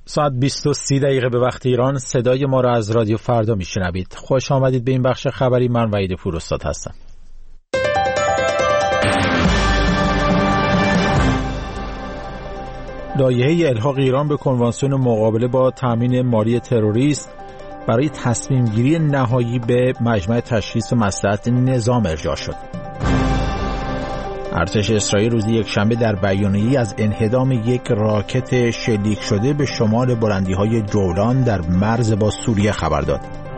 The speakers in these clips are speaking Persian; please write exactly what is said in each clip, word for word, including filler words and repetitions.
ساعت بیست و سی دقیقه به وقت ایران. صدای ما را از رادیو فردا میشنوید. خوش آمدید به این بخش خبری. من وحید پوراستاد هستم. لایحه الحاق ایران به کنوانسیون مقابله با تامین مالی تروریست برای تصمیم گیری نهایی به مجمع تشخیص مصلحت نظام ارجاع شد. ارتش اسرائیل روز یکشنبه در بیانیه‌ای از انهدام یک راکت شلیک شده به شمال بلندی‌های جولان در مرز با سوریه خبر داد.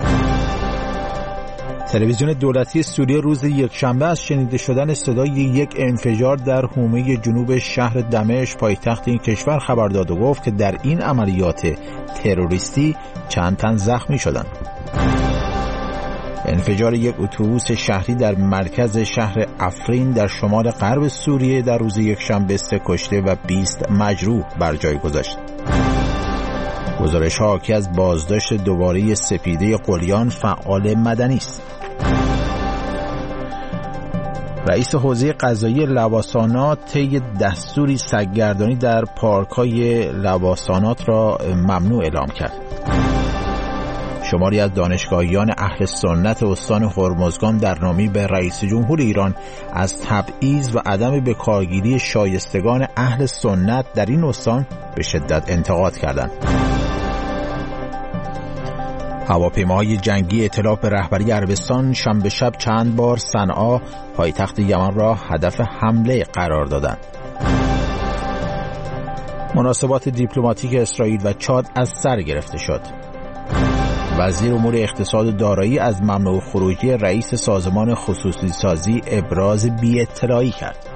تلویزیون دولتی سوریه روز یکشنبه از شنیده شدن صدای یک انفجار در حومه جنوب شهر دمشق پایتخت این کشور خبر داد و گفت که در این عملیات تروریستی چند تن زخمی شدند. انفجار یک اتوبوس شهری در مرکز شهر افرین در شمال غرب سوریه در روز یکشنبه سه کشته و بیست مجروح بر جای گذاشت. گزارش ها حاکی از بازداشت دوباره سپیده قلیان فعال مدنی است. رئیس حوزه قضایی لواسانات طی دستوری سگگردانی در پارک‌های لواسانات را ممنوع اعلام کرد. شماری از دانشگاهیان اهل سنت استان هرمزگان در نامه‌ای به رئیس جمهور ایران از تبعیض و عدم بکارگیری شایستگان اهل سنت در این استان به شدت انتقاد کردند. هواپیماهای جنگی ائتلاف به رهبری عربستان شنبه شب چند بار صنعا پایتخت یمن را هدف حمله قرار دادند. مناسبات دیپلماتیک اسرائیل و چاد از سر گرفته شد. وزیر امور اقتصاد و دارایی از ممنوع خروجی رئیس سازمان خصوصی سازی ابراز بی‌اطلاعی کرد.